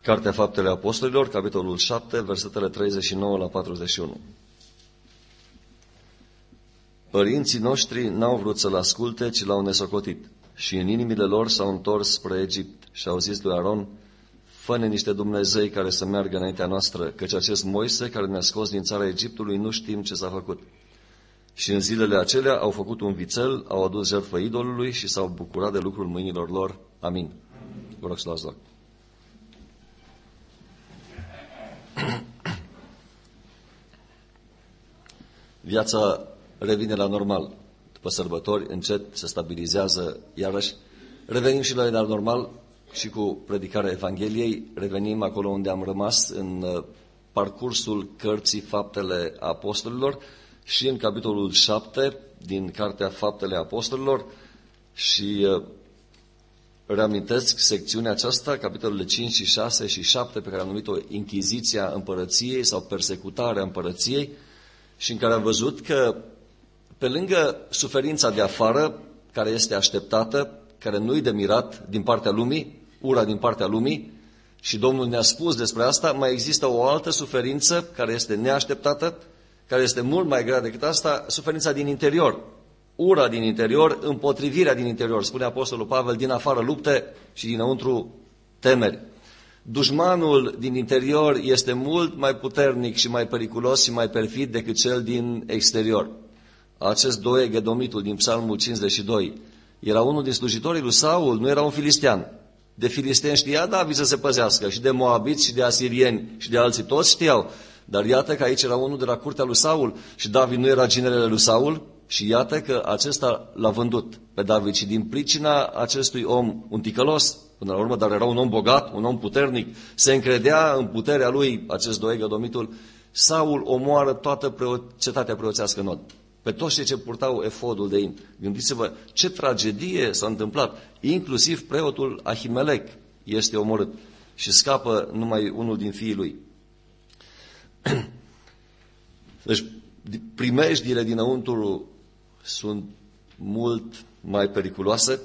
Cartea Faptele Apostolilor, capitolul 7, versetele 39 la 41. Părinții noștri n-au vrut să-l asculte, ci l-au nesocotit. Și în inimile lor s-au întors spre Egipt și au zis lui Aron: fă-ne niște Dumnezei care să meargă înaintea noastră, căci acest Moise care ne-a scos din țara Egiptului nu știm ce s-a făcut. Și în zilele acelea au făcut un vițel, au adus jertfă idolului și s-au bucurat de lucrul mâinilor lor. Amin. Vă rog să luați loc. Viața revine la normal. După sărbători, încet, se stabilizează iarăși. Revenim și la normal și cu predicarea Evangheliei. Revenim acolo unde am rămas în parcursul cărții Faptele Apostolilor și în capitolul 7 din Cartea Faptele Apostolilor. Și reamintesc secțiunea aceasta, capitolele 5 și 6 și 7, pe care am numit-o Inchiziția Împărăției sau Persecutarea Împărăției, și în care am văzut că pe lângă suferința de afară, care este așteptată, care nu-i de mirat din partea lumii, ura din partea lumii, și Domnul ne-a spus despre asta, mai există o altă suferință care este neașteptată, care este mult mai grea decât asta, suferința din interior. Ura din interior, împotrivirea din interior. Spune Apostolul Pavel: din afară lupte și dinăuntru temeri. Dușmanul din interior este mult mai puternic și mai periculos și mai perfid decât cel din exterior. Acest Doeg, Edomitul din Psalmul 52, era unul din slujitorii lui Saul, nu era un filistean. De filisteeni știa David să se păzească, și de moabiți și de asirieni și de alții, toți știau. Dar iată că aici era unul de la curtea lui Saul și David nu era ginerele lui Saul, și iată că acesta l-a vândut pe David. Și din pricina acestui om, un ticălos până la urmă, dar era un om bogat, un om puternic, se încredea în puterea lui, acest Doeg, Edomitul, Saul omoară toată cetatea preoțească nod. Pe toți cei ce purtau efodul de in. Gândiți-vă ce tragedie s-a întâmplat. Inclusiv preotul Ahimelec este omorât și scapă numai unul din fiii lui. Deci primejdiile dinăuntru sunt mult mai periculoase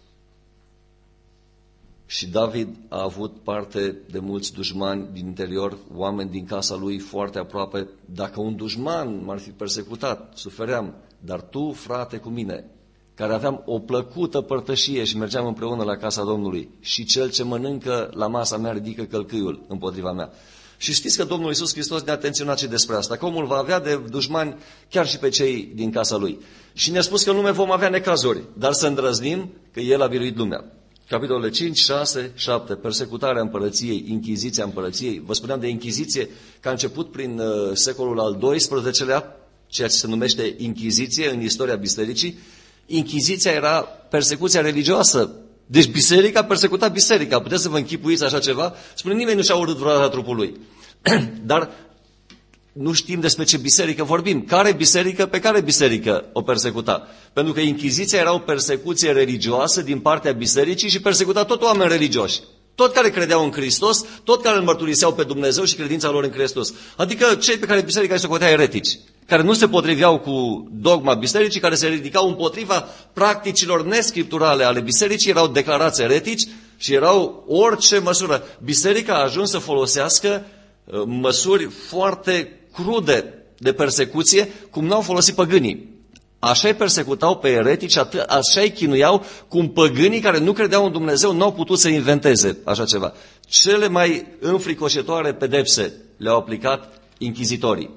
și David a avut parte de mulți dușmani din interior, oameni din casa lui foarte aproape. Dacă un dușman m-ar fi persecutat, sufeream, dar tu, frate, cu mine, care aveam o plăcută părtășie și mergeam împreună la casa Domnului, și cel ce mănâncă la masa mea ridică călcâiul împotriva mea. Și știți că Domnul Iisus Hristos ne-a atenționat și despre asta, că omul va avea de dușmani chiar și pe cei din casa lui. Și ne-a spus că în lume vom avea necazuri, dar să îndrăznim că El a biruit lumea. Capitolele 5, 6, 7, persecutarea împărăției, inchiziția împărăției. Vă spuneam de inchiziție că a început prin secolul al XII-lea, ceea ce se numește inchiziție în istoria bisericii. Inchiziția era persecuția religioasă. Deci biserica persecuta biserica. Puteți să vă închipuiți așa ceva? Spune, nimeni nu și-a urât vreodată trupul lui. Dar nu știm despre ce biserică vorbim. Care biserică, pe care biserică o persecuta? Pentru că inchiziția era o persecuție religioasă din partea bisericii și persecuta tot oameni religioși. Tot care credeau în Hristos, tot care îl mărturiseau pe Dumnezeu și credința lor în Hristos. Adică cei pe care biserica îi socotea eretici, care nu se potriveau cu dogma bisericii, care se ridicau împotriva practicilor nescripturale ale bisericii, erau declarați eretici și erau orice măsură. Biserica a ajuns să folosească măsuri foarte crude de persecuție, cum n-au folosit păgânii. Așa îi persecutau pe eretici, așa îi chinuiau, cum păgânii care nu credeau în Dumnezeu n-au putut să inventeze așa ceva. Cele mai înfricoșătoare pedepse le-au aplicat inchizitorii.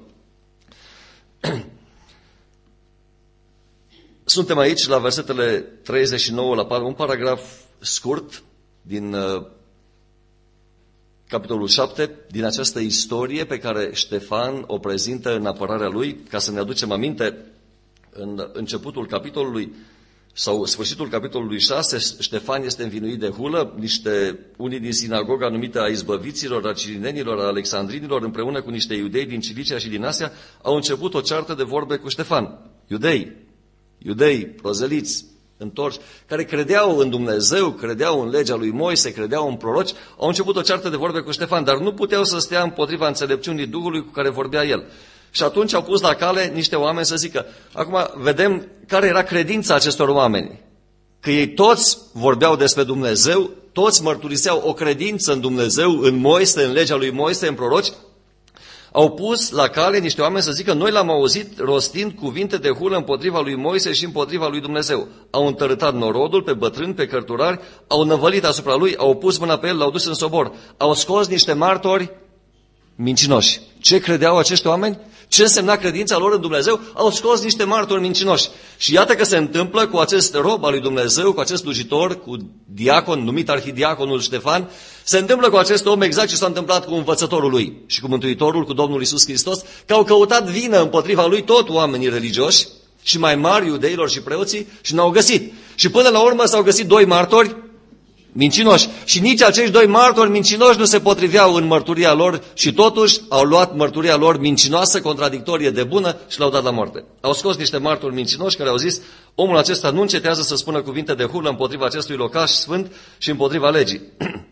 Suntem aici la versetele 39 la 4, un paragraf scurt din capitolul 7, din această istorie pe care Ștefan o prezintă în apărarea lui. Ca să ne aducem aminte, în începutul capitolului sau sfârșitul capitolului 6, Ștefan este învinuit de hulă. Unii din sinagoga numită a izbăviților, a cirinenilor, a alexandrinilor, împreună cu niște iudei din Cilicia și din Asia, au început o ceartă de vorbe cu Ștefan. Iudei, prozeliți, întorși, care credeau în Dumnezeu, credeau în legea lui Moise, credeau în proroci, au început o ceartă de vorbe cu Ștefan, dar nu puteau să stea împotriva înțelepciunii Duhului cu care vorbea el. Și atunci au pus la cale niște oameni să zică. Acum vedem care era credința acestor oameni. Că ei toți vorbeau despre Dumnezeu, toți mărturiseau o credință în Dumnezeu, în Moise, în legea lui Moise, în proroci, au pus la cale niște oameni să zică: noi l-am auzit rostind cuvinte de hulă împotriva lui Moise și împotriva lui Dumnezeu. Au întărâtat norodul pe bătrâni, pe cărturari, au năvălit asupra lui, au pus mâna pe el, l-au dus în sobor. Au scos niște martori mincinoși. Ce credeau acești oameni? Ce însemna credința lor în Dumnezeu? Au scos niște martori mincinoși. Și iată că se întâmplă cu acest rob al lui Dumnezeu, cu acest slujitor, cu diacon, numit arhidiaconul Ștefan, se întâmplă cu acest om exact ce s-a întâmplat cu învățătorul lui și cu Mântuitorul, cu Domnul Iisus Hristos, că au căutat vină împotriva lui tot oamenii religioși și mai mari iudeilor și preoții și n-au găsit. Și până la urmă s-au găsit doi martori mincinoși. Și nici acești doi martori mincinoși nu se potriveau în mărturia lor și totuși au luat mărturia lor mincinoasă, contradictorie de bună și l-au dat la moarte. Au scos niște martori mincinoși care au zis: omul acesta nu încetează să spună cuvinte de hulă împotriva acestui locaș sfânt și împotriva legii.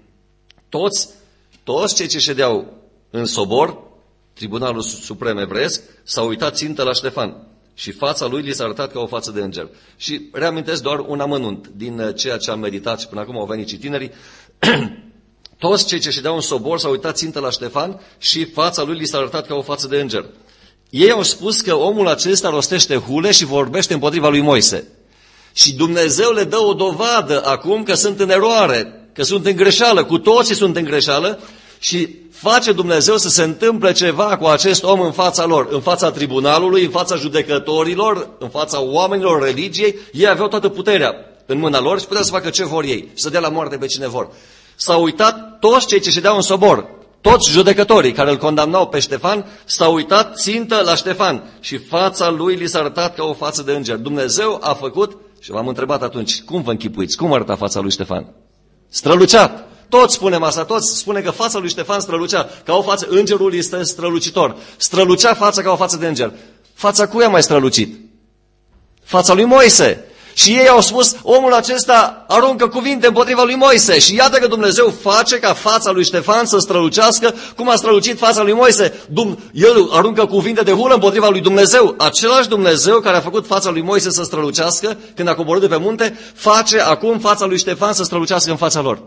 Toți cei ce ședeau în sobor, Tribunalul Suprem Evreiesc, s-au uitat țintă la Ștefan. Și fața lui li s-a arătat ca o față de înger. Și reamintesc doar un amănunt din ceea ce am meditat și până acum au venit și tinerii. Toți cei ce ședeau în sobor s-au uitat țintă la Ștefan și fața lui li s-a arătat ca o față de înger. Ei au spus că omul acesta rostește hule și vorbește împotriva lui Moise. Și Dumnezeu le dă o dovadă acum că sunt în eroare, că sunt în greșeală, cu toții sunt în greșeală. Și face Dumnezeu să se întâmple ceva cu acest om în fața lor, în fața tribunalului, în fața judecătorilor, în fața oamenilor religiei. Ei aveau toată puterea în mâna lor și puteau să facă ce vor ei, să dea la moarte pe cine vor. S-au uitat toți cei ce ședeau în sobor, toți judecătorii care îl condamnau pe Ștefan, s-au uitat țintă la Ștefan și fața lui li s-a arătat ca o față de înger. Dumnezeu a făcut, și v-am întrebat atunci, cum vă închipuiți, cum arăta fața lui Ștefan? Strălucea. Toți spunem asta, toți spune că fața lui Ștefan strălucea, ca o față, îngerul este strălucitor. Strălucea fața ca o față de înger. Fața cui a mai strălucit? Fața lui Moise. Și ei au spus: omul acesta aruncă cuvinte împotriva lui Moise. Și iată că Dumnezeu face ca fața lui Ștefan să strălucească cum a strălucit fața lui Moise. El aruncă cuvinte de hulă împotriva lui Dumnezeu. Același Dumnezeu care a făcut fața lui Moise să strălucească când a coborât de pe munte, face acum fața lui Ștefan să strălucească în fața lor.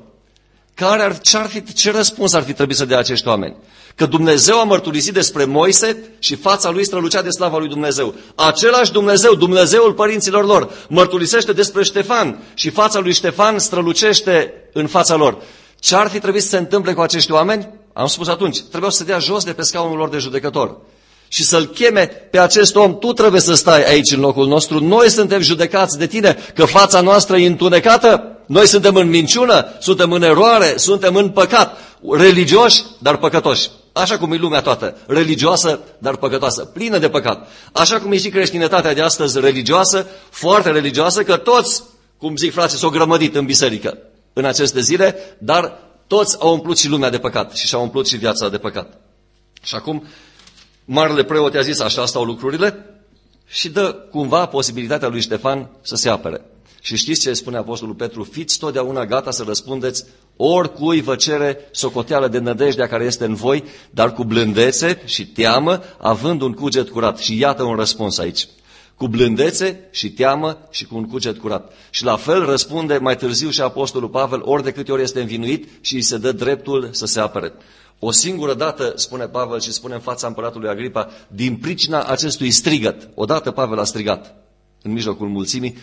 Ce răspuns ar fi trebuit să dea acești oameni? Că Dumnezeu a mărturisit despre Moise și fața lui strălucea de slava lui Dumnezeu. Același Dumnezeu, Dumnezeul părinților lor, mărturisește despre Ștefan și fața lui Ștefan strălucește în fața lor. Ce ar fi trebuit să se întâmple cu acești oameni? Am spus atunci, trebuiau să se dea jos de pe scaunul lor de judecător și să-l cheme pe acest om: tu trebuie să stai aici în locul nostru, noi suntem judecați de tine, că fața noastră e întunecată, noi suntem în minciună, suntem în eroare, suntem în păcat, religioși, dar păcătoși. Așa cum e lumea toată, religioasă, dar păcătoasă, plină de păcat. Așa cum e și creștinătatea de astăzi, religioasă, foarte religioasă, că toți, cum zic frații, s-au grămădit în biserică în aceste zile, dar toți au umplut și lumea de păcat și și-au umplut și viața de păcat. Și acum, marele preot i-a zis: așa stau lucrurile, și dă cumva posibilitatea lui Ștefan să se apere. Și știți ce spune Apostolul Petru? Fiți totdeauna gata să răspundeți oricui vă cere socoteală de nădejdea care este în voi, dar cu blândețe și teamă, având un cuget curat. Și iată un răspuns aici. Cu blândețe și teamă și cu un cuget curat. Și la fel răspunde mai târziu și Apostolul Pavel, ori de câte ori este învinuit și îi se dă dreptul să se apere. O singură dată, spune Pavel și spune în fața împăratului Agripa, din pricina acestui strigăt. Odată Pavel a strigat în mijlocul mulțimii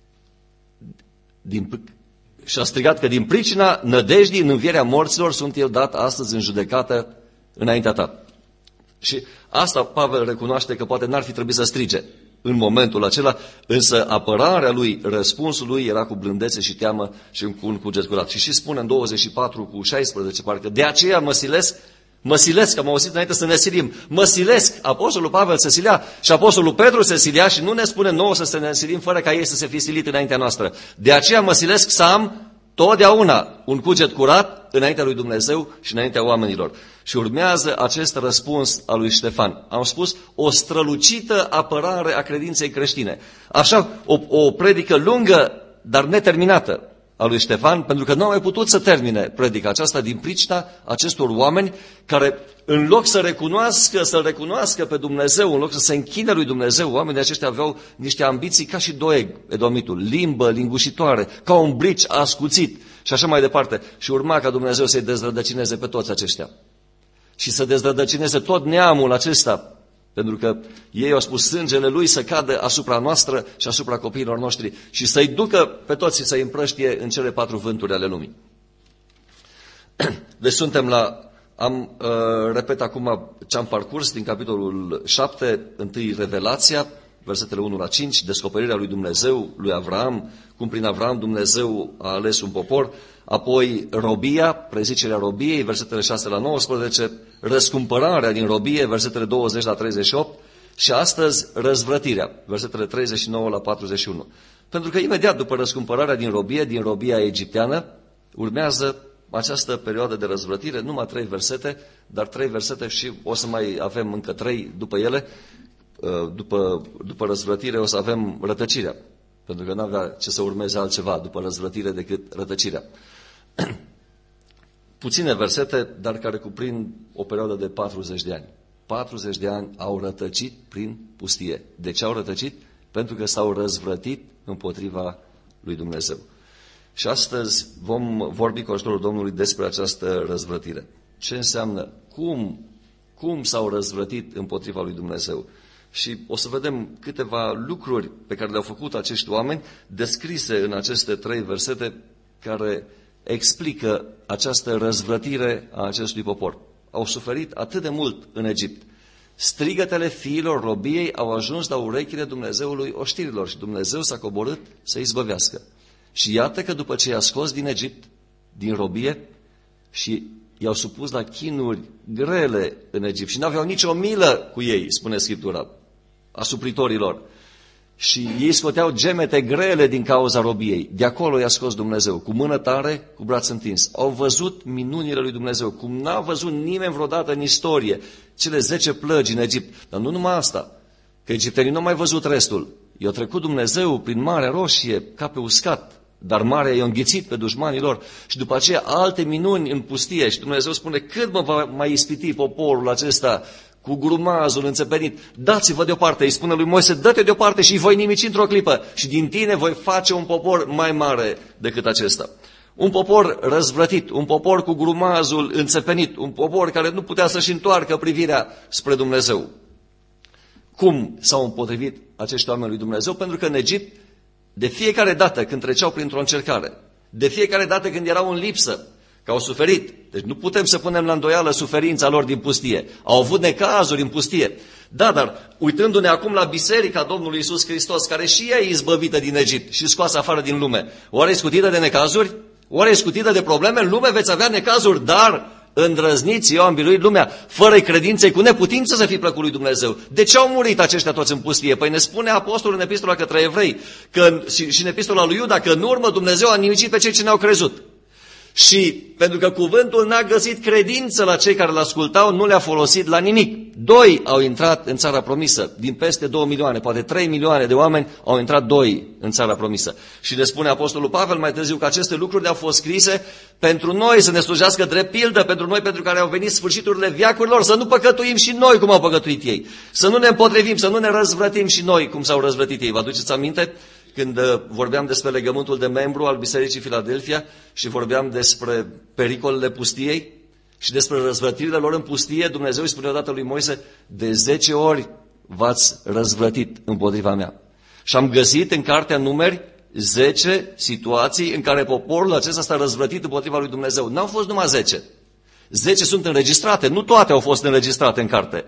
și a strigat că din pricina nădejdii în învierea morților sunt eu dat astăzi în judecată înaintea ta. Și asta Pavel recunoaște că poate n-ar fi trebuit să strige în momentul acela, însă apărarea lui, răspunsul lui era cu blândețe și teamă și cu un cuget curat. Și spune în 24:16, parcă, de aceea mă silesc, am auzit înainte să ne silim, mă silesc, Apostolul Pavel se silea și Apostolul Petru se silia și nu ne spune nouă să ne silim fără ca ei să se fi silit înaintea noastră. De aceea mă silesc să am totdeauna un cuget curat înaintea lui Dumnezeu și înaintea oamenilor. Și urmează acest răspuns al lui Ștefan. Am spus, o strălucită apărare a credinței creștine. Așa, o predică lungă, dar neterminată a lui Ștefan, pentru că nu au mai putut să termine predica aceasta din pricina acestor oameni care, în loc să recunoască pe Dumnezeu, în loc să se închine lui Dumnezeu, oamenii aceștia aveau niște ambiții ca și Doeg, edomitul, limbă lingușitoare, ca un brici ascuțit. și așa mai departe. Și urma ca Dumnezeu să-i dezrădăcineze pe toți aceștia. Și să dezrădăcineze tot neamul acesta, pentru că ei au spus sângele lui să cadă asupra noastră și asupra copiilor noștri și să-i ducă pe toți și să-i împrăștie în cele 4 vânturi ale lumii. Deci suntem repet acum ce am parcurs din capitolul 7, întâi Revelația, versetele 1 la 5, descoperirea lui Dumnezeu, lui Avraam, cum prin Avraam Dumnezeu a ales un popor, apoi robia, prezicerea robiei, versetele 6 la 19, răscumpărarea din robie, versetele 20 la 38 și astăzi răzvrătirea, versetele 39 la 41. Pentru că imediat după răscumpărarea din robia egipteană, urmează această perioadă de răzvrătire, numai 3 versete, dar 3 versete și o să mai avem încă 3 după ele. După răzvrătire o să avem rătăcirea, pentru că nu avea ce să urmeze altceva după răzvrătire decât rătăcirea. Puține versete, dar care cuprind o perioadă de 40 de ani. 40 de ani au rătăcit prin pustie. De ce au rătăcit? Pentru că s-au răzvrătit împotriva lui Dumnezeu. Și astăzi vom vorbi cu ajutorul Domnului despre această răzvrătire. Ce înseamnă? Cum s-au răzvrătit împotriva lui Dumnezeu? Și o să vedem câteva lucruri pe care le-au făcut acești oameni, descrise în aceste 3 versete, care explică această răzvrătire a acestui popor. Au suferit atât de mult în Egipt. Strigătele fiilor robiei au ajuns la urechile Dumnezeului oștirilor și Dumnezeu s-a coborât să izbăvească. Și iată că după ce i-a scos din Egipt, din robie, și i-au supus la chinuri grele în Egipt și n-aveau nicio milă cu ei, spune Scriptura, asupritorilor. Și ei scoteau gemete grele din cauza robiei. De acolo i-a scos Dumnezeu, cu mână tare, cu braț întins. Au văzut minunile lui Dumnezeu, cum n-a văzut nimeni vreodată în istorie, cele 10 plăgi în Egipt. Dar nu numai asta, că egiptenii nu au mai văzut restul. I-a trecut Dumnezeu prin Marea Roșie, ca pe uscat, dar marea i-a înghițit pe dușmanii lor. Și după aceea alte minuni în pustie. Și Dumnezeu spune, cât mă va mai ispiti poporul acesta cu grumazul înțepenit? Dați-vă deoparte, îi spune lui Moise, dă-te deoparte și îi voi nimici într-o clipă. Și din tine voi face un popor mai mare decât acesta. Un popor răzvrătit, un popor cu grumazul înțepenit, un popor care nu putea să-și întoarcă privirea spre Dumnezeu. Cum s-au împotrivit acești oameni lui Dumnezeu? Pentru că în Egipt, de fiecare dată când treceau printr-o încercare, de fiecare dată când erau în lipsă, că au suferit, deci nu putem să punem la îndoială suferința lor din pustie, au avut necazuri în pustie. Da, dar uitându-ne acum la Biserica Domnului Iisus Hristos, care și ea e izbăvită din Egipt și scoasă afară din lume, oare e scutită de necazuri? Oare e scutită de probleme? În lume veți avea necazuri, dar îndrăzniți, eu am biruit lumea, fără credințe, cu neputință să fi plăcut lui Dumnezeu. De ce au murit aceștia toți în pustie? Păi ne spune apostolul în epistola către evrei și în epistola lui Iuda că în urmă Dumnezeu a nimicit pe cei ce ne-au crezut. Și pentru că cuvântul n-a găsit credință la cei care l-ascultau, nu le-a folosit la nimic. 2 au intrat în țara promisă, din peste 2 milioane, poate 3 milioane de oameni au intrat 2 în țara promisă. Și le spune apostolul Pavel mai târziu că aceste lucruri le-au fost scrise pentru noi, să ne slujească drept pildă, pentru noi, pentru care au venit sfârșiturile veacurilor, să nu păcătuim și noi cum au păcătuit ei, să nu ne împotrivim, să nu ne răzvrătim și noi cum s-au răzvrătit ei. Vă aduceți aminte? Când vorbeam despre legământul de membru al Bisericii Filadelfia și vorbeam despre pericolele pustiei și despre răzvrătirile lor în pustie, Dumnezeu îi spune odată lui Moise, de 10 ori v-ați răzvrătit împotriva mea. Și am găsit în cartea Numeri 10 situații în care poporul acesta s-a răzvrătit împotriva lui Dumnezeu. N-au fost numai 10. 10 sunt înregistrate, nu toate au fost înregistrate în carte.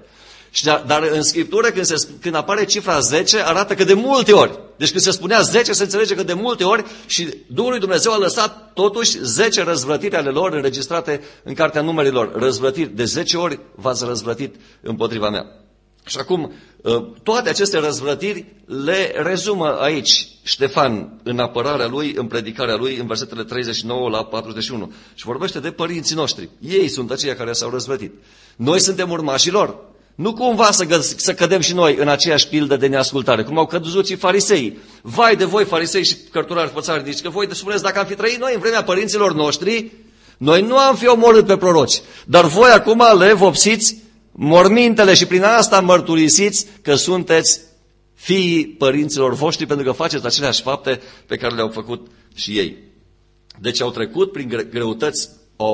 Dar în Scriptură, când apare cifra 10, arată că de multe ori. Deci când se spunea 10, se înțelege că de multe ori și Duhul lui Dumnezeu a lăsat totuși 10 răzvrătiri ale lor înregistrate în cartea numerilor. Răzvrătiri, de 10 ori v-ați răzvrătit împotriva mea. Și acum, toate aceste răzvrătiri le rezumă aici Ștefan în apărarea lui, în predicarea lui, în versetele 39 la 41. Și vorbește de părinții noștri. Ei sunt aceia care s-au răzvrătit. Noi suntem urmașii lor. Nu cumva să cădem și noi în aceeași pildă de neascultare, cum au căzut și fariseii. Vai de voi, farisei și cărturari fățari, zici că voi spuneți, dacă am fi trăit noi în vremea părinților noștri, noi nu am fi omorât pe proroci, dar voi acum le vopsiți mormintele și prin asta mărturisiți că sunteți fiii părinților voștri, pentru că faceți aceleași fapte pe care le-au făcut și ei. Deci au trecut prin greutăți,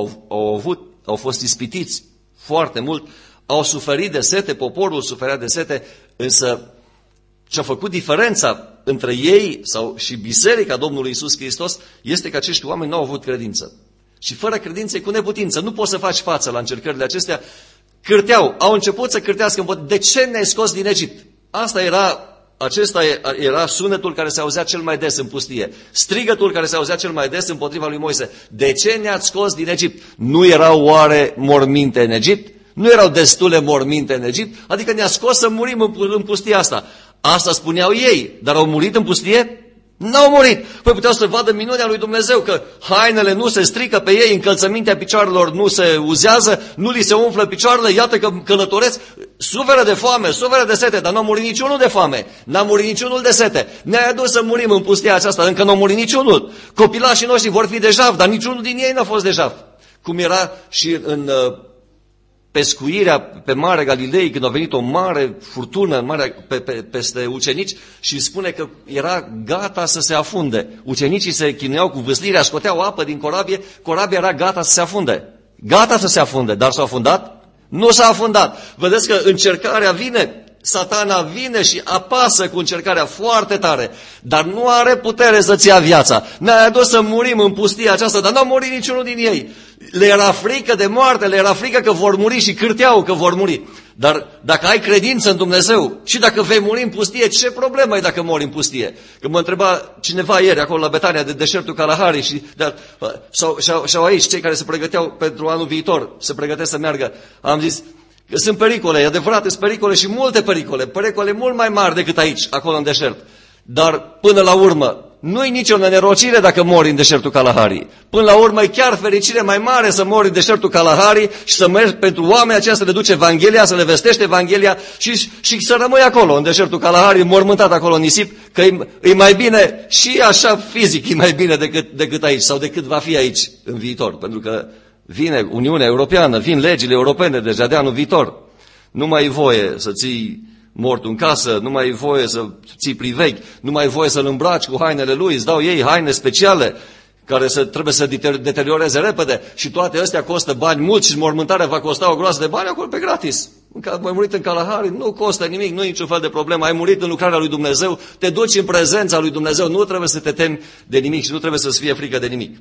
au fost ispitiți foarte mult, au suferit de sete, poporul suferea de sete, însă ce a făcut diferența între ei și biserica Domnului Iisus Hristos este că acești oameni nu au avut credință. Și fără credință e cu neputință. Nu poți să faci față la încercările acestea. Cârteau, au început să cârtească. De ce ne-ai scos din Egipt? Acesta era sunetul care se auzea cel mai des în pustie. Strigătul care se auzea cel mai des împotriva lui Moise. De ce ne-ați scos din Egipt? Nu erau oare morminte în Egipt? Nu erau destule morminte în Egipt? Adică ne-a scos să murim în pustia asta. Asta spuneau ei, dar au murit în pustie? N-au murit. Păi puteau să vadă minunea lui Dumnezeu, că hainele nu se strică pe ei, încălțămintea picioarelor nu se uzează, nu li se umflă picioarele, iată că călătoresc, suferă de foame, suferă de sete, dar n-a murit niciunul de foame, n-a murit niciunul de sete. Ne-ai adus să murim în pustia aceasta, încă n-a murit niciunul. Copilașii noștri vor fi dejav, dar niciunul din ei n-a fost dejav. Cum era și în pescuirea pe Marea Galilei, când a venit o mare furtună peste ucenici și spune că era gata să se afunde. Ucenicii se chinuiau cu vâslirea, scoteau apă din corabie, corabia era gata să se afunde. Gata să se afunde, dar s-a afundat? Nu s-a afundat. Vedeți că încercarea vine, Satana vine și apasă cu încercarea foarte tare, dar nu are putere să-ți ia viața. Ne-ai adus să murim în pustia aceasta, dar n-au murit niciunul din ei. Le era frică de moarte, le era frică că vor muri și cârteau că vor muri. Dar dacă ai credință în Dumnezeu și dacă vei muri în pustie, ce problemă e dacă mori în pustie? Că mă întreba cineva ieri acolo la Betania de deșertul Kalahari sau aici cei care se pregăteau pentru anul viitor, se pregătesc să meargă. Am zis că sunt pericole, e adevărat, sunt pericole și multe pericole mult mai mari decât aici, acolo în deșert. Dar până la urmă, nu-i nicio nenorocire dacă mori în deșertul Kalahari. Până la urmă e chiar fericire mai mare să mori în deșertul Kalahari și să mergi pentru oamenii aceia să le duci Evanghelia, să le vestești Evanghelia și să rămâi acolo, în deșertul Kalahari, mormântat acolo în nisip, că e mai bine și așa fizic, e mai bine decât aici sau decât va fi aici în viitor. Pentru că vine Uniunea Europeană, vin legile europene deja de anul viitor. Nu mai e voie să ții mortul în casă, nu mai e voie să ții privechi, nu mai e voie să-l îmbraci cu hainele lui, îți dau ei haine speciale care trebuie să deterioreze repede și toate astea costă bani mulți și mormântarea va costa o groază de bani acolo pe gratis. Ai murit în Kalahari, nu costă nimic, nu e niciun fel de problemă, ai murit în lucrarea lui Dumnezeu, te duci în prezența lui Dumnezeu, nu trebuie să te temi de nimic și nu trebuie să-ți fie frică de nimic.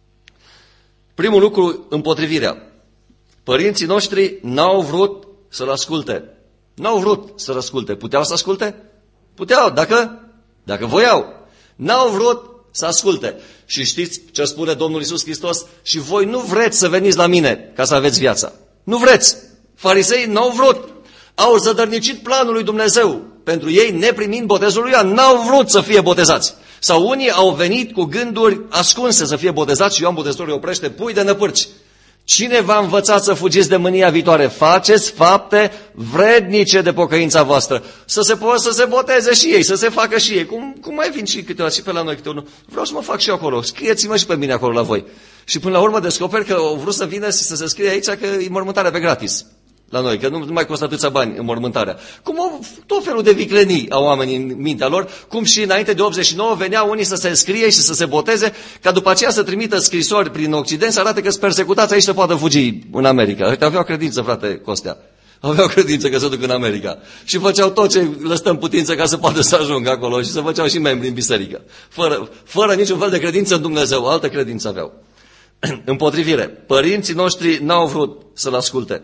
Primul lucru, împotrivirea. Părinții noștri n-au vrut să-l asculte. N-au vrut să-l asculte. Puteau să asculte? Puteau, dacă voiau. N-au vrut să asculte. Și știți ce spune Domnul Iisus Hristos? Și voi nu vreți să veniți la mine ca să aveți viața. Nu vreți. Fariseii n-au vrut. Au zădărnicit planul lui Dumnezeu. Pentru ei, neprimind botezul lui Ioan, n-au vrut să fie botezați. Sau unii au venit cu gânduri ascunse să fie botezați și Ioan Botezătorul îi oprește, pui de năpârci. Cine v-a învățat să fugiți de mânia viitoare? Faceți fapte vrednice de pocăința voastră. Să se boteze și ei, să se facă și ei. Cum mai vin și câteodată și pe la noi câte unul? Vreau să mă fac și eu acolo. Scrieți-mă și pe mine acolo la voi. Și până la urmă descoperi că au vrut să vină și să se scrie aici că e mormântarea pe gratis. La noi, că nu mai costă atâția bani în mormântarea. Cum au tot felul de viclenii au oamenii în mintea lor, cum și înainte de 89 veneau unii să se înscrie și să se boteze, ca după aceea să trimită scrisori prin Occident să arate că sunt persecutați aici să poată fugi în America. Uite, aveau credință, frate Costea. Aveau credință că se duc în America. Și făceau tot ce le stă în putință ca să poată să ajungă acolo și să făceau și membri în biserică. Fără niciun fel de credință în Dumnezeu, altă credință aveau. Împotrivire. Părinții noștri n-au vrut să-l asculte.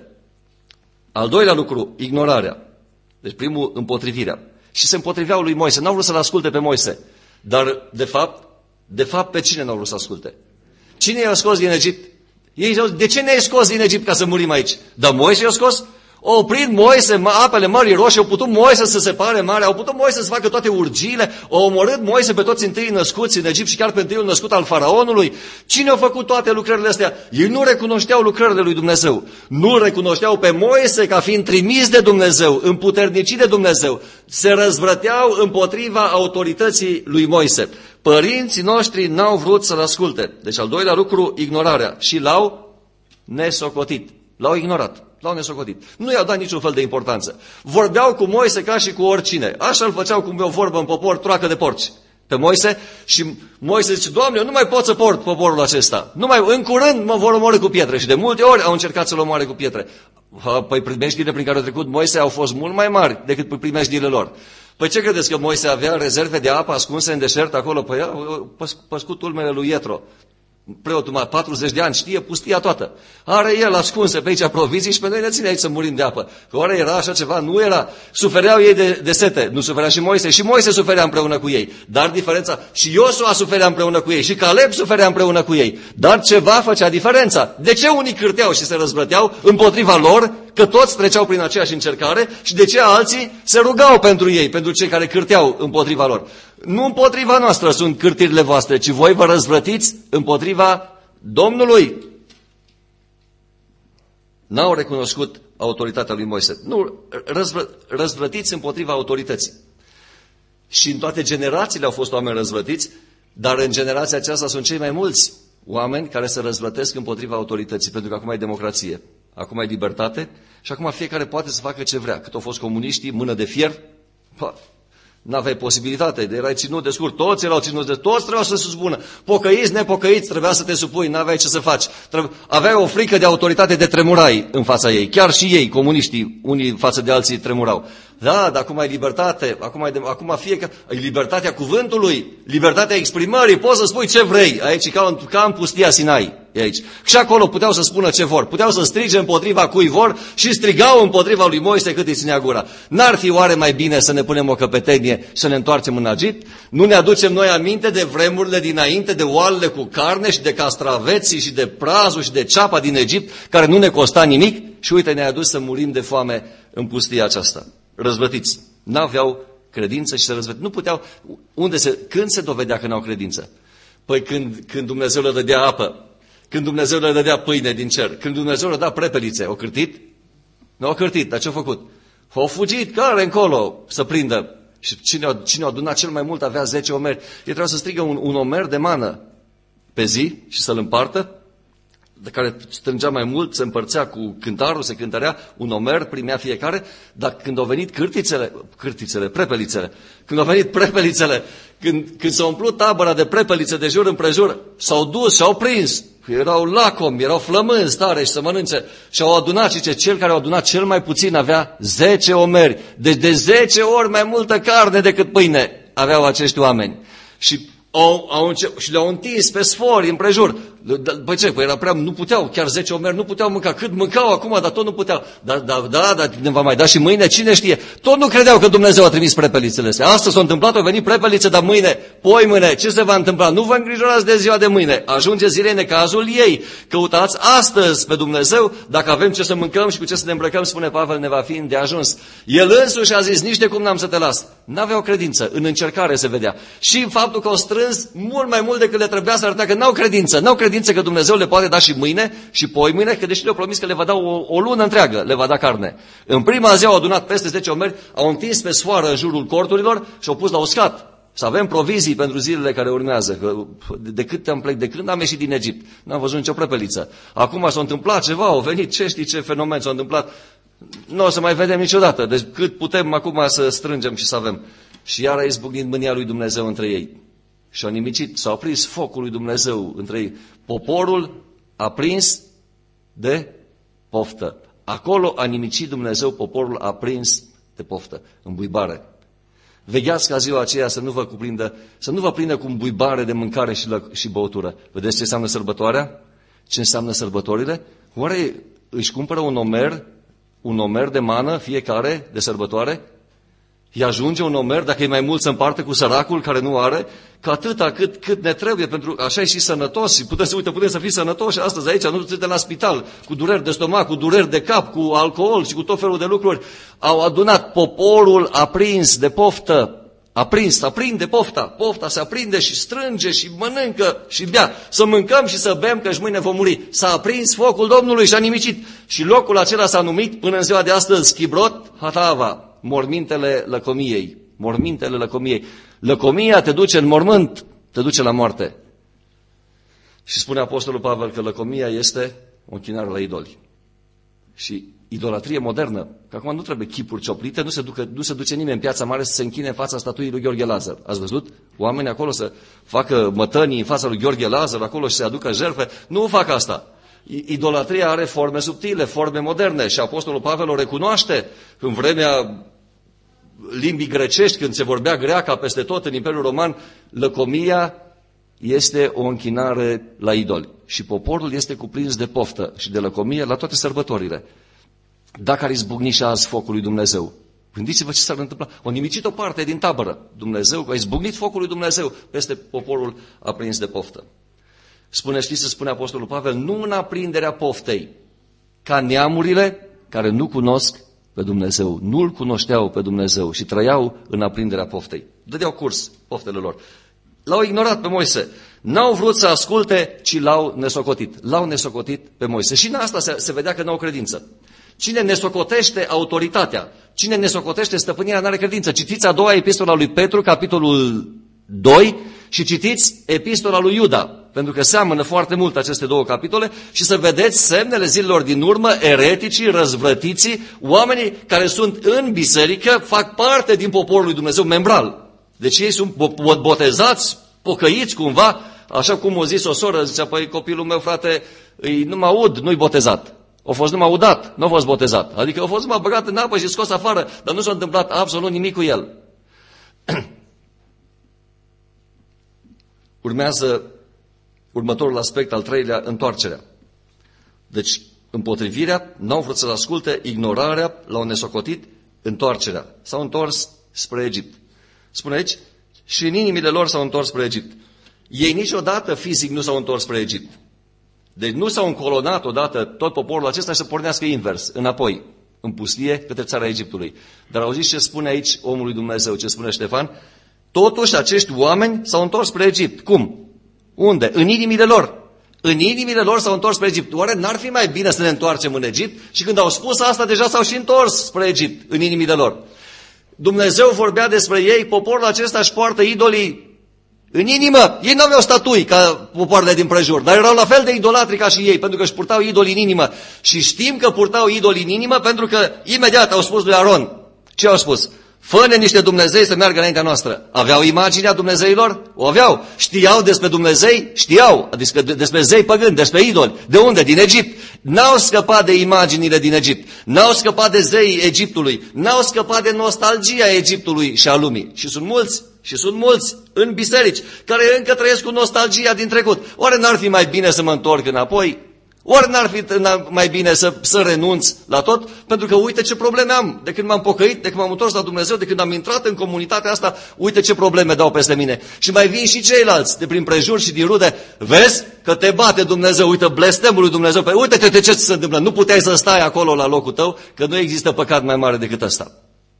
Al doilea lucru, ignorarea. Deci primul, împotrivirea. Și se împotriveau lui Moise. N-au vrut să-l asculte pe Moise. Dar, de fapt, pe cine n-au vrut să asculte? Cine i-a scos din Egipt? Ei ziceau, de ce ne-ai scos din Egipt ca să murim aici? Dar Moise i-a scos? Au oprit Moise apele Mării Roșii, au putut Moise să separe marea, au putut Moise să facă toate urgiile, au omorât Moise pe toți întâi născuți în Egipt și chiar pe întâiul născut al faraonului. Cine a făcut toate lucrările astea? Ei nu recunoșteau lucrările lui Dumnezeu. Nu recunoșteau pe Moise ca fiind trimis de Dumnezeu, împuternicit de Dumnezeu. Se răzvrăteau împotriva autorității lui Moise. Părinții noștri n-au vrut să-l asculte. Deci al doilea lucru, ignorarea. Și l-au nesocotit. L-au ignorat. L-au nesocotit. Nu i-au dat niciun fel de importanță. Vorbeau cu Moise ca și cu oricine. Așa îl făceau cum e o vorbă în popor, troacă de porci. pe Moise și Moise zice, Doamne, eu nu mai pot să port poporul acesta. În curând mă vor omorî cu pietre. Și de multe ori au încercat să-l omoare cu pietre. Păi primejdiile prin care au trecut Moise au fost mult mai mari decât primejdiile lor. Păi ce credeți, că Moise avea rezerve de apă ascunse în deșert acolo? Păi păscut ulmele lui Ietro. Preotul mai 40 de ani, știe pustia toată. Are el ascunse pe aici provizii și pe noi ne ține aici să murim de apă. Că oare era așa ceva? Nu era. Sufereau ei de sete. Nu suferea și Moise. Și Moise suferea împreună cu ei. Dar diferența, și Iosua suferea împreună cu ei. Și Caleb suferea împreună cu ei. Dar ceva făcea diferența. De ce unii cârteau și se răzvrăteau împotriva lor, că toți treceau prin aceeași încercare, și de ce alții se rugau pentru ei, pentru cei care cârteau împotriva lor? Nu împotriva noastră sunt cârtirile voastre, ci voi vă răzvrătiți împotriva Domnului. N-au recunoscut autoritatea lui Moise. Nu, răzvrătiți împotriva autorității. Și în toate generațiile au fost oameni răzvrătiți, dar în generația aceasta sunt cei mai mulți oameni care se răzvrătesc împotriva autorității, pentru că acum e democrație, acum e libertate și acum fiecare poate să facă ce vrea. Cât au fost comuniștii, mână de fier, n-aveai posibilitate, erai ținut de scurt, toți erau ținuți de toți trebuia să se supună. Pocăiți, nepocăiți, trebuia să te supui, n-aveai ce să faci. Aveai o frică de autoritate, de tremurai în fața ei. Chiar și ei, comuniștii, unii față de alții tremurau. Da, dar acum ai libertate, acum fiecare, libertatea cuvântului, libertatea exprimării, poți să spui ce vrei. Aici ca în pustia Sinai. E aici. Și acolo puteau să spună ce vor, puteau să strige împotriva cui vor și strigau împotriva lui Moise cât îi ținea gura. N-ar fi oare mai bine să ne punem o căpetenie și să ne întoarcem în Egipt? Nu ne aducem noi aminte de vremurile dinainte, de oalele cu carne și de castraveții și de prazul și de ceapa din Egipt, care nu ne costa nimic? Și uite, ne-a adus să murim de foame în pustia aceasta. Răzvrătiți. N-aveau credință și se răzvrătiți. Nu puteau. Când se dovedea că n-au credință? Păi când Dumnezeu le dădea apă, când Dumnezeu le dădea pâine din cer, când Dumnezeu le dădea prepelițe, au cârtit? Nu au cârtit, dar ce-au făcut? Au fugit, care încolo să prindă. Și cine a adunat cel mai mult avea 10 omeri. Ei trebuia să strigă un omer de mană pe zi și să-l împartă, de care strângea mai mult, se împărțea cu cântarul, se cântărea, un omer primea fiecare, dar când au venit prepelițele, când au venit prepelițele, când s-a umplut tabăra de prepelițe de jur împrejur, s-au dus și au prins, erau lacomi, erau flămânzi tare și să mănânce, și au adunat, și cel care a adunat cel mai puțin avea 10 omeri, deci de 10 ori mai multă carne decât pâine aveau acești oameni. Și le-au întins pe sfori împrejur. Păi ce? Păi era prea, nu puteau, chiar 10 omeri nu puteau mânca. Cât mâncau acum, dar tot nu puteau. Dar ne va mai da și mâine, cine știe? Tot nu credeau că Dumnezeu a trimis prepelițele astea. Astăzi s-a întâmplat, au venit prepelițe, dar mâine, poimâine, ce se va întâmpla? Nu vă îngrijorați de ziua de mâine. Ajunge zilei necazul ei. Căutați astăzi pe Dumnezeu, dacă avem ce să mâncăm și cu ce să ne îmbrăcăm, spune Pavel, ne va fi îndeajuns. El însuși a zis, nici de cum n-am să te las. N-aveau credință, în încercare se vedea. Și faptul că au strâns mult mai mult decât le trebuia să arăta că n-au credință. N-au credință că Dumnezeu le poate da și mâine și poimâine, că deși le-au promis că le va da o lună întreagă, le va da carne. În prima zi au adunat peste 10 omeri, au întins pe sfoară în jurul corturilor și au pus la uscat. Să avem provizii pentru zilele care urmează. Că de când am ieșit din Egipt, n-am văzut nicio prepeliță. Acum s-a întâmplat ceva, au venit, știi ce fenomen s-a întâmplat? Nu o să mai vedem niciodată. Deci cât putem acum să strângem și să avem. Și iar a izbucnit mânia lui Dumnezeu între ei. Și au nimicit, s-a aprins focul lui Dumnezeu între ei. Poporul a prins de poftă. Acolo a nimicit Dumnezeu, poporul a prins de poftă, îmbuibare. Vegheați ca ziua aceea să nu vă prindă cu îmbuibare de mâncare și băutură. Vedeți ce înseamnă sărbătoarea? Ce înseamnă sărbătorile? Oare își cumpără un omer de mană fiecare de sărbătoare? Îi ajunge un omer, dacă e mai mult, să împarte cu săracul care nu are, că atâta cât ne trebuie, pentru așa e și sănătos. Și putem să fii sănătoși astăzi aici, nu te la spital, cu dureri de stomac, cu dureri de cap, cu alcool și cu tot felul de lucruri. Au adunat, poporul a prins de poftă, aprinde pofta, pofta se aprinde și strânge și mănâncă și bea. Să mâncăm și să bem, că și mâine vom muri. S-a aprins focul Domnului și a nimicit. Și locul acela s-a numit până în ziua de astăzi Kibrot Hatava. Mormintele lăcomiei. Mormintele lăcomiei. Lăcomia te duce în mormânt, te duce la moarte. Și spune Apostolul Pavel că lăcomia este o închinare la idoli. Și idolatrie modernă. Că acum nu trebuie chipuri cioplite, nu se duce nimeni în Piața Mare să se închine în fața statuii lui Gheorghe Lazar. Ați văzut? Oamenii acolo să facă mătănii în fața lui Gheorghe Lazar, acolo și să aducă jertfe. Nu fac asta. Idolatria are forme subtile, forme moderne și Apostolul Pavel o recunoaște în vremea limbii grecești, când se vorbea greaca peste tot în Imperiul Roman, lăcomia este o închinare la idoli. Și poporul este cuprins de poftă și de lăcomie la toate sărbătorile. Dacă ar izbucni și azi focul lui Dumnezeu, gândiți-vă ce s-ar întâmpla. O nimicit o parte din tabără. Dumnezeu, a izbucnit focul lui Dumnezeu peste poporul aprins de poftă. Știți ce spune Apostolul Pavel? Nu în aprinderea poftei, ca neamurile care nu cunosc pe Dumnezeu, nu-L cunoșteau pe Dumnezeu și trăiau în aprinderea poftei. Dădeau curs poftele lor. L-au ignorat pe Moise. N-au vrut să asculte, ci l-au nesocotit. L-au nesocotit pe Moise. Și în asta se vedea că n-au credință. Cine nesocotește autoritatea, cine nesocotește stăpânirea, n-are credință. Citiți a doua epistola lui Petru, capitolul 2, și citiți epistola lui Iuda, pentru că seamănă foarte mult aceste două capitole, și să vedeți semnele zilelor din urmă, ereticii, răzvrătiții, oamenii care sunt în biserică, fac parte din poporul lui Dumnezeu membral. Deci ei sunt botezați, pocăiți cumva, așa cum o zis o soră, zicea, păi copilul meu, frate, nu mă aud, nu-i botezat. A fost numai udat, nu a fost botezat. Adică a fost numai băgat în apă și scos afară, dar nu s-a întâmplat absolut nimic cu el. Urmează următorul aspect, al treilea, întoarcerea. Deci, împotrivirea, n-au vrut să-l asculte, ignorarea, l-au nesocotit, întoarcerea. S-au întors spre Egipt. Spune aici, și în inimile lor s-au întors spre Egipt. Ei niciodată fizic nu s-au întors spre Egipt. Deci nu s-au încolonat odată tot poporul acesta și să pornească invers, înapoi, în pustie, către țara Egiptului. Dar auziți ce spune aici omul lui Dumnezeu, ce spune Ștefan? Totuși acești oameni s-au întors spre Egipt. Cum? Unde? În inimile lor. În inimile lor s-au întors spre Egipt. Oare n-ar fi mai bine să ne întoarcem în Egipt? Și când au spus asta, deja s-au și întors spre Egipt, în inimile lor. Dumnezeu vorbea despre ei, poporul acesta își poartă idolii în inimă. Ei nu aveau statui ca popoarele din prejur, dar erau la fel de idolatri ca și ei, pentru că își purtau idolii în inimă. Și știm că purtau idolii în inimă pentru că imediat au spus lui Aron. Ce au spus? Fă-ne niște Dumnezei să meargă înaintea noastră. Aveau imaginea Dumnezeilor? O aveau. Știau despre Dumnezei? Știau. Adică despre zei păgâni, despre idoli. De unde? Din Egipt. N-au scăpat de imaginile din Egipt. N-au scăpat de zeii Egiptului. N-au scăpat de nostalgia Egiptului și a lumii. Și sunt mulți în biserici care încă trăiesc cu nostalgia din trecut. Oare n-ar fi mai bine să mă întorc înapoi? Oare n-ar fi mai bine să renunț la tot? Pentru că uite ce probleme am. De când m-am pocăit, de când m-am întors la Dumnezeu, de când am intrat în comunitatea asta, uite ce probleme dau peste mine. Și mai vin și ceilalți de prin prejur și din rude. Vezi că te bate Dumnezeu, uite blestemul lui Dumnezeu. Păi uite-te ce se întâmplă. Nu puteai să stai acolo la locul tău, că nu există păcat mai mare decât ăsta.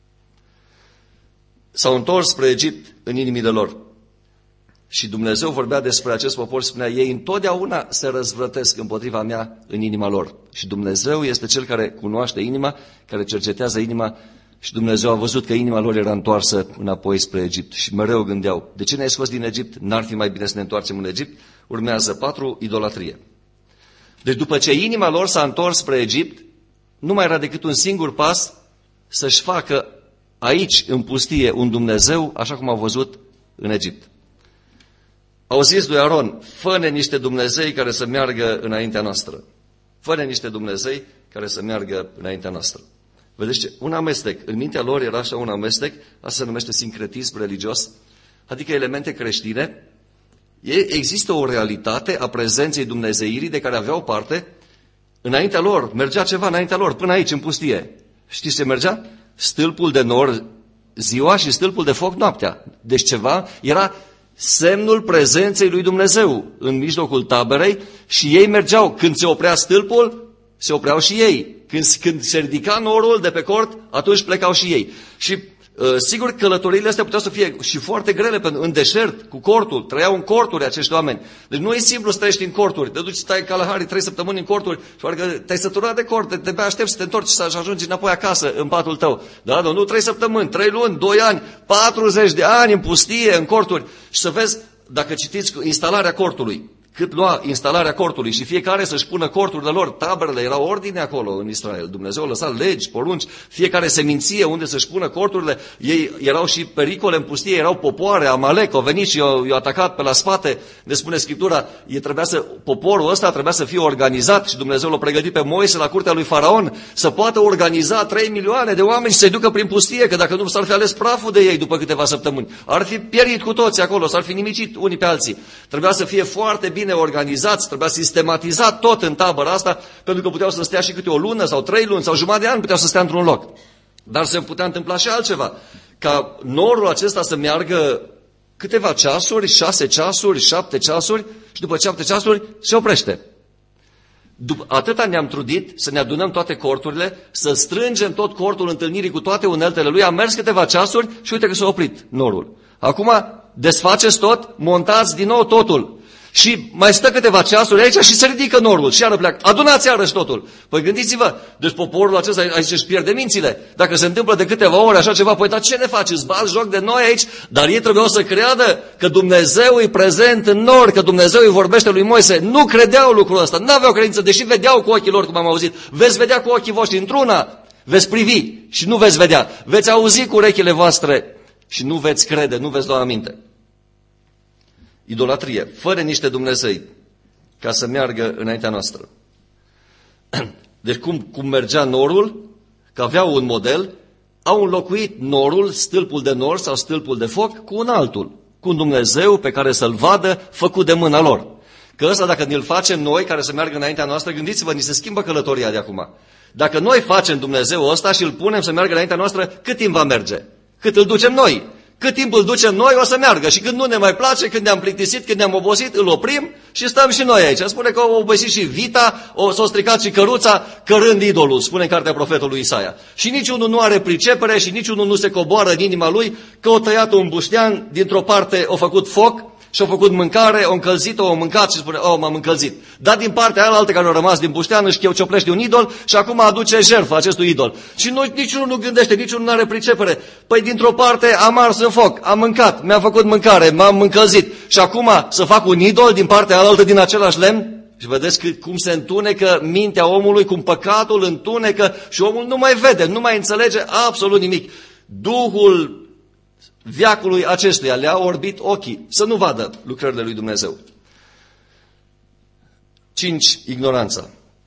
S-au întors spre Egipt în inimile lor. Și Dumnezeu vorbea despre acest popor și spunea, ei întotdeauna se răzvrătesc împotriva mea în inima lor. Și Dumnezeu este Cel care cunoaște inima, care cercetează inima, și Dumnezeu a văzut că inima lor era întoarsă înapoi spre Egipt. Și mereu gândeau, de ce ne-ai scos din Egipt? N-ar fi mai bine să ne întoarcem în Egipt? Urmează 4, idolatrie. Deci după ce inima lor s-a întors spre Egipt, nu mai era decât un singur pas să-și facă aici, în pustie, un Dumnezeu, așa cum au văzut în Egipt. Au zis lui Aron, fă-ne niște Dumnezei care să meargă înaintea noastră. Fă-ne niște Dumnezei care să meargă înaintea noastră. Vedeți ce? Un amestec. În mintea lor era așa un amestec, asta se numește sincretism religios, adică elemente creștine. Există o realitate a prezenței dumnezeirii de care aveau parte. Înaintea lor, mergea ceva înaintea lor, până aici, în pustie. Știți ce mergea? Stâlpul de nor ziua și stâlpul de foc noaptea. Deci ceva era semnul prezenței lui Dumnezeu în mijlocul taberei și ei mergeau. Când se oprea stâlpul, se opreau și ei. Când se ridica norul de pe cort, atunci plecau și ei. Și sigur, călătoriile astea puteau să fie și foarte grele în deșert, cu cortul. Trăiau în corturi acești oameni. Deci nu e simplu să trăiești în corturi. Te duci, stai în Kalahari 3 săptămâni în corturi și parcă te-ai săturat de cort, te aștepți să te întorci și să ajungi înapoi acasă, în patul tău. Da, nu 3 săptămâni, 3 luni, 2 ani, 40 de ani în pustie, în corturi. Și să vezi, dacă citiți instalarea cortului. cât lua instalarea cortului și fiecare să-și pună corturile lor, taberele, era ordine acolo în Israel. Dumnezeu a lăsat legi, porunci, fiecare seminție unde să-și pună corturile. Ei erau și pericole în pustie, erau popoare, Amalek, au venit și i-au atacat pe la spate. Ne spune Scriptura, poporul ăsta trebuia să fie organizat și Dumnezeu l-a pregătit pe Moise la curtea lui Faraon să poată organiza 3 milioane de oameni și să-i ducă prin pustie, că dacă nu s-ar fi ales praful de ei după câteva săptămâni. Ar fi pierit cu toți acolo, s-ar fi nimicit unii pe alții. Trebuia să fie foarte bine organizați, trebuia sistematizat tot în tabăra asta, pentru că puteau să stea și câte o lună sau 3 luni sau jumătate de an, puteau să stea într-un loc. Dar se putea întâmpla și altceva, ca norul acesta să meargă câteva ceasuri, 6 ceasuri, 7 ceasuri și după 7 ceasuri se oprește. Atâta ne-am trudit să ne adunăm toate corturile, să strângem tot cortul întâlnirii cu toate uneltele lui, am mers câteva ceasuri și uite că s-a oprit norul. Acum desfaceți tot, montați din nou totul. Și mai stă câteva ceasuri aici și se ridică norul și iară pleacă. Adunați iarăși totul. Păi gândiți-vă, deci poporul acesta aici își pierde mințile. Dacă se întâmplă de câteva ore așa ceva, păi dar ce ne faci? Îți bați joc de noi aici? Dar ei trebuiau să creadă că Dumnezeu e prezent în nor, că Dumnezeu îi vorbește lui Moise. Nu credeau lucrul ăsta, nu aveau credință, deși vedeau cu ochii lor, cum am auzit. Veți vedea cu ochii voștri într-una, veți privi și nu veți vedea. Veți auzi cu urechile voastre și nu veți crede, nu veți lua aminte. Idolatrie, fără niște Dumnezei, ca să meargă înaintea noastră. Deci cum mergea norul, că aveau un model, au înlocuit norul, stâlpul de nor sau stâlpul de foc, cu un altul, cu un Dumnezeu pe care să-l vadă făcut de mâna lor. Că ăsta dacă ne-l facem noi, care să meargă înaintea noastră, gândiți-vă, ni se schimbă călătoria de acum. Dacă noi facem Dumnezeu ăsta și îl punem să meargă înaintea noastră, cât timp va merge? Cât îl ducem noi? Cât timp îl ducem noi, o să meargă. Și când nu ne mai place, când ne-am plictisit, când ne-am obosit, îl oprim și stăm și noi aici. Spune că au obosit și vita, s-a stricat și căruța, cărând idolul, spune în cartea profetului Isaia. Și niciunul nu are pricepere și niciunul nu se coboară în inima lui, că o tăiat un buștean, dintr-o parte o făcut foc și-a făcut mâncare, o încălzit-o, o mâncat și spune, m-am încălzit. Dar din partea aia care a rămas din buștean își cioplește un idol și acum aduce jertfă acestui idol. Și niciunul nu gândește, niciunul nu are pricepere. Păi dintr-o parte am ars în foc, am mâncat, mi-am făcut mâncare, m-am încălzit. Și acum să fac un idol din partea aia din același lemn? Și vedeți cum se întunecă mintea omului, cum păcatul întunecă și omul nu mai vede, nu mai înțelege absolut nimic. Duhul veacului acestuia le-a orbit ochii să nu vadă lucrările lui Dumnezeu. 5. Ignoranța.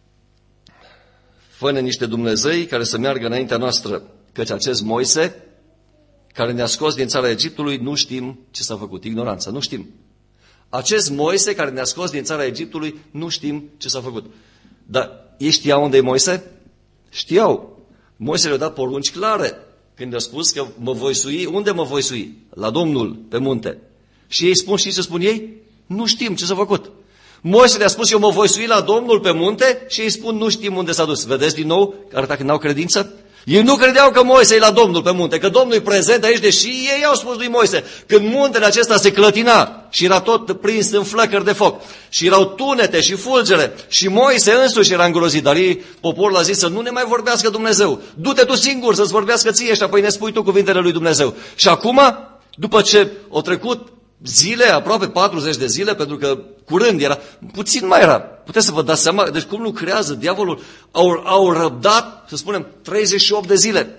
Fă-ne niște Dumnezei care să meargă înaintea noastră, căci acest Moise, care ne-a scos din țara Egiptului, nu știm ce s-a făcut. Ignoranța, nu știm. Acest Moise care ne-a scos din țara Egiptului, nu știm ce s-a făcut. Dar ei știau unde e Moise? Știau. Moise le-a dat porunci clare. Când a spus că mă voi sui, unde mă voi sui? La Domnul, pe munte. Și ei spun, știți ce spun ei? Nu știm ce s-a făcut. Moise le-a spus, eu mă voi sui la Domnul pe munte și ei spun, nu știm unde s-a dus. Vedeți din nou, arăta că n-au credință? Ei nu credeau că Moise e la Domnul pe munte, că Domnul e prezent aici, deși ei au spus lui Moise, când muntele acesta se clătina și era tot prins în flăcări de foc și erau tunete și fulgere și Moise însuși era îngrozit, dar ei, poporul a zis să nu ne mai vorbească Dumnezeu, du-te tu singur să-ți vorbească ție și apoi ne spui tu cuvintele lui Dumnezeu. Și acum, după ce au trecut zile, aproape 40 de zile, pentru că curând era, puțin mai era. Puteți să vă dați seama, deci cum lucrează diavolul, au răbdat, să spunem, 38 de zile.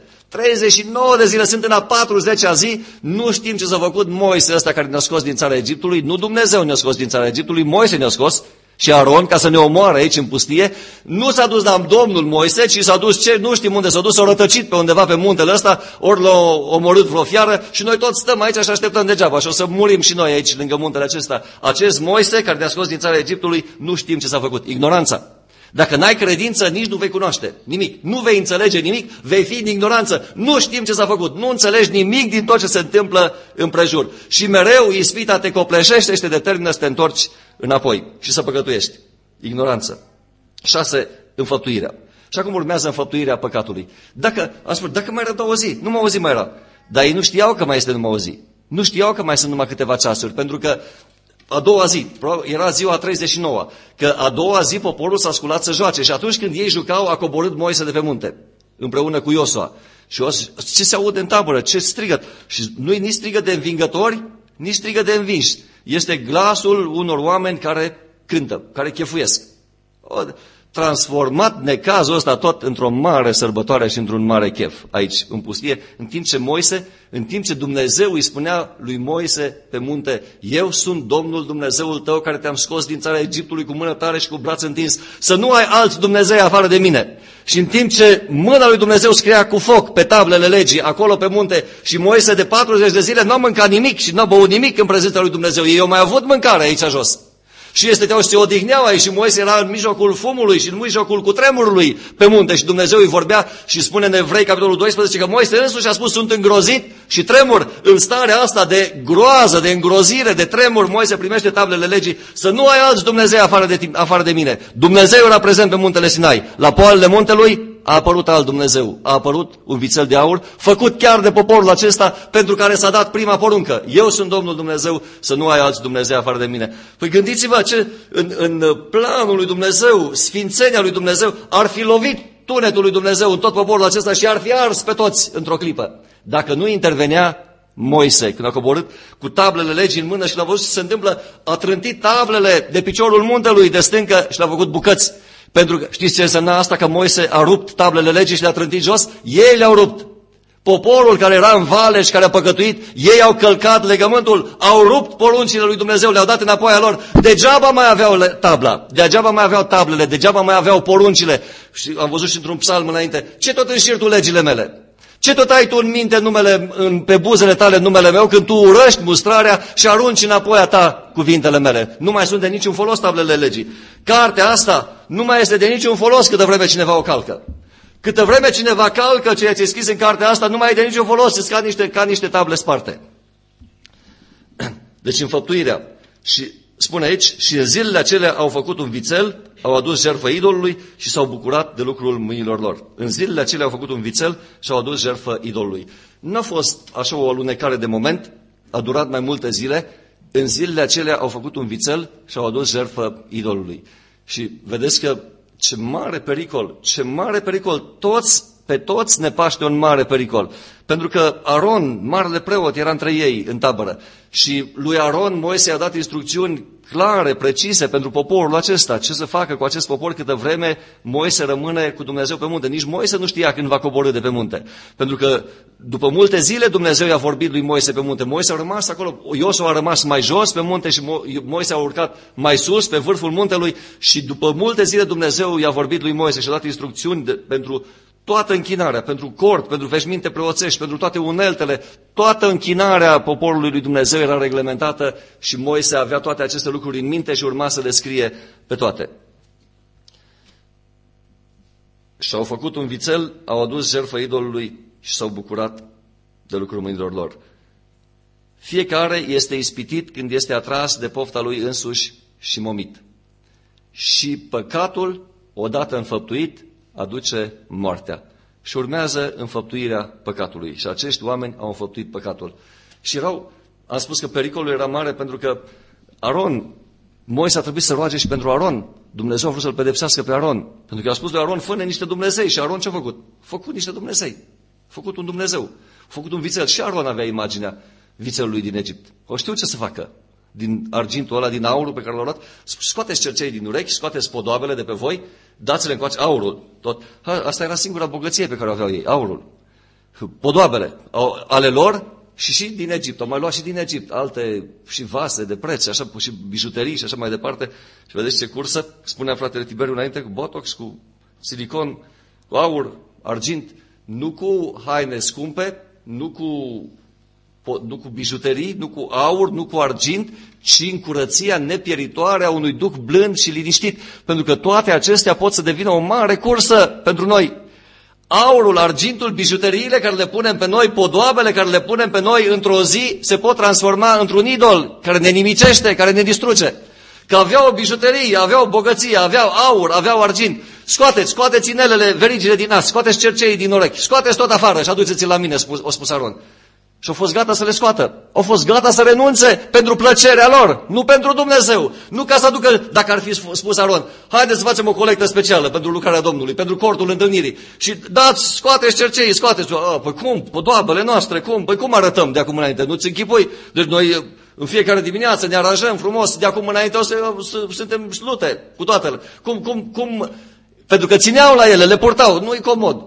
39 de zile sunt în a 40-a zi, nu știm ce s-a făcut Moise ăsta care ne-a scos din țara Egiptului, nu Dumnezeu ne-a scos din țara Egiptului, Moise ne-a scos și Aron, ca să ne omoare aici în pustie. Nu s-a dus la Domnul Moise, ci s-a dus, nu știm unde s-a dus, s-a rătăcit pe undeva pe muntele ăsta, ori l-a omorât vreo fiară și noi toți stăm aici și așteptăm degeaba și o să murim și noi aici lângă muntele acesta. Acest Moise care ne-a scos din țara Egiptului, nu știm ce s-a făcut. Ignoranța. Dacă n-ai credință, nici nu vei cunoaște nimic. Nu vei înțelege nimic, vei fi în ignoranță. Nu știm ce s-a făcut. Nu înțelegi nimic din tot ce se întâmplă împrejur. Și mereu ispita te copleșește și te determină să te întorci înapoi și să păcătuiești. Ignoranță. 6. Înfăptuirea. Și acum urmează înfăptuirea păcatului. Dacă mai răbdau o zi, numai o zi mai era. Dar ei nu știau că mai este numai o zi. Nu știau că mai sunt numai câteva ceasuri, pentru că a doua zi, era ziua 39, că a doua zi poporul s-a sculat să joace și atunci când ei jucau a coborât Moise de pe munte, împreună cu Iosua. Și ce se aude în tabără? Ce strigăt? Și nu-i nici strigă de învingători, nici strigă de învinși. Este glasul unor oameni care cântă, care chefuiesc. Transformat necazul ăsta tot într-o mare sărbătoare și într-un mare chef aici, în pustie, în timp ce Dumnezeu îi spunea lui Moise pe munte, eu sunt Domnul Dumnezeul tău care te-am scos din țara Egiptului cu mână tare și cu braț întins, să nu ai alți Dumnezei afară de mine. Și în timp ce mâna lui Dumnezeu scria cu foc pe tablele legii, acolo pe munte, și Moise de 40 de zile n-a mâncat nimic și n-a băut nimic în prezența lui Dumnezeu, ei au mai avut mâncare aici jos. Și ei stăteau și se odihneau aici și Moise era în mijlocul fumului și în mijlocul cutremurului pe munte și Dumnezeu îi vorbea și spune în Evrei, capitolul 12, că Moise însuși a spus, sunt îngrozit și tremur. În starea asta de groază, de îngrozire, de tremur, Moise primește tablele legii, să nu ai alți Dumnezei afară de mine. Dumnezeu era prezent pe muntele Sinai. La poalele muntelui a apărut alt Dumnezeu, a apărut un vițel de aur, făcut chiar de poporul acesta pentru care s-a dat prima poruncă. Eu sunt Domnul Dumnezeu, să nu ai alți Dumnezei afară de mine. Păi gândiți-vă ce în planul lui Dumnezeu, sfințenia lui Dumnezeu, ar fi lovit tunetul lui Dumnezeu în tot poporul acesta și ar fi ars pe toți într-o clipă. Dacă nu intervenea Moise, când a coborât cu tablele legii în mână și l-a văzut ce se întâmplă, a trântit tablele de piciorul muntelui de stâncă și le-a făcut bucăți. Pentru că știți ce însemna asta? Că Moise a rupt tablele legii și le-a trântit jos? Ei le-au rupt. Poporul care era în vale și care a păcătuit, ei au călcat legământul, au rupt poruncile lui Dumnezeu, le-au dat înapoi a lor. Degeaba mai aveau tabla, degeaba mai aveau tablele, degeaba mai aveau poruncile. Și am văzut și într-un psalm înainte, ce tot înșiri tu legile mele? Ce tot ai tu în minte pe buzele tale numele meu când tu urăști mustrarea și arunci înapoi a ta cuvintele mele? Nu mai sunt de niciun folos tablele legii. Cartea asta nu mai este de niciun folos câtă vreme cineva o calcă. Câtă vreme cineva calcă ceea ce e scris în cartea asta, nu mai e de niciun folos, sunt ca niște table sparte. Deci înfăptuirea. Și spune aici, și în zilele acelea au făcut un vițel, au adus jertfă idolului și s-au bucurat de lucrul mâinilor lor. În zilele acelea au făcut un vițel și au adus jertfă idolului. Nu a fost așa o alunecare de moment, a durat mai multe zile. În zilele acelea au făcut un vițel și au adus jertfă idolului. Și vedeți că ce mare pericol, pe toți ne paște un mare pericol. Pentru că Aron, marele preot, era între ei în tabără. Și lui Aron, Moise i-a dat instrucțiuni clare, precise pentru poporul acesta. Ce să facă cu acest popor câtă vreme Moise rămâne cu Dumnezeu pe munte. Nici Moise nu știa când va coborî de pe munte. Pentru că după multe zile Dumnezeu i-a vorbit lui Moise pe munte. Moise a rămas acolo, Iosua a rămas mai jos pe munte și Moise a urcat mai sus pe vârful muntelui. Și după multe zile Dumnezeu i-a vorbit lui Moise și a dat instrucțiuni pentru toată închinarea, pentru cort, pentru veșminte preoțești, pentru toate uneltele, toată închinarea poporului lui Dumnezeu era reglementată și Moise avea toate aceste lucruri în minte și urma să le scrie pe toate. Și au făcut un vițel, au adus jertfă idolului și s-au bucurat de lucrul mâinilor lor. Fiecare este ispitit când este atras de pofta lui însuși și momit. Și păcatul, odată înfăptuit, aduce moartea. Și urmează înfăptuirea păcatului. Și acești oameni au înfăptuit păcatul. Și am spus că pericolul era mare pentru că Moise a trebuit să roage și pentru Aron. Dumnezeu a vrut să-l pedepsească pe Aron. Pentru că a spus lui Aron, fă-ne niște Dumnezei. Și Aron ce-a făcut? A făcut niște Dumnezei. A făcut un Dumnezeu. A făcut un vițel. Și Aron avea imaginea vițelului din Egipt. O știu ce să facă. Din argintul ăla, din aurul pe care l-au luat, scoateți cercei din urechi, scoateți podoabele de pe voi, dați-le încoace, aurul, tot. Asta era singura bogăție pe care o aveau ei, aurul. Podoabele ale lor și din Egipt, au mai luat și din Egipt, alte și vase de preț, așa, și bijuterii și așa mai departe. Și vedeți ce cursă, spunea fratele Tiberiu înainte, cu botox, cu silicon, cu aur, argint, nu cu haine scumpe, nu cu bijuterii, nu cu aur, nu cu argint, ci în curăția nepieritoare a unui duh blând și liniștit. Pentru că toate acestea pot să devină o mare cursă pentru noi. Aurul, argintul, bijuteriile care le punem pe noi, podoabele care le punem pe noi într-o zi, se pot transforma într-un idol care ne nimicește, care ne distruge. Că aveau bijuterii, aveau bogăție, aveau aur, aveau argint. Scoateți inelele, verigile din nas, scoateți cerceii din urechi, scoateți tot afară și aduceți-l la mine, a spus Aron. Și au fost gata să le scoată. Au fost gata să renunțe pentru plăcerea lor, nu pentru Dumnezeu. Nu ca să aducă, dacă ar fi spus Aron, haideți să facem o colectă specială pentru lucrarea Domnului, pentru cortul întâlnirii. Și scoateți cerceii, scoateți. Păi cum? Podoabele noastre, cum? Păi cum arătăm de acum înainte? Nu-ți închipui? Deci noi În fiecare dimineață ne aranjăm frumos, de acum înainte o să suntem slute cu toate. Cum? Pentru că țineau la ele, le purtau, nu-i comod.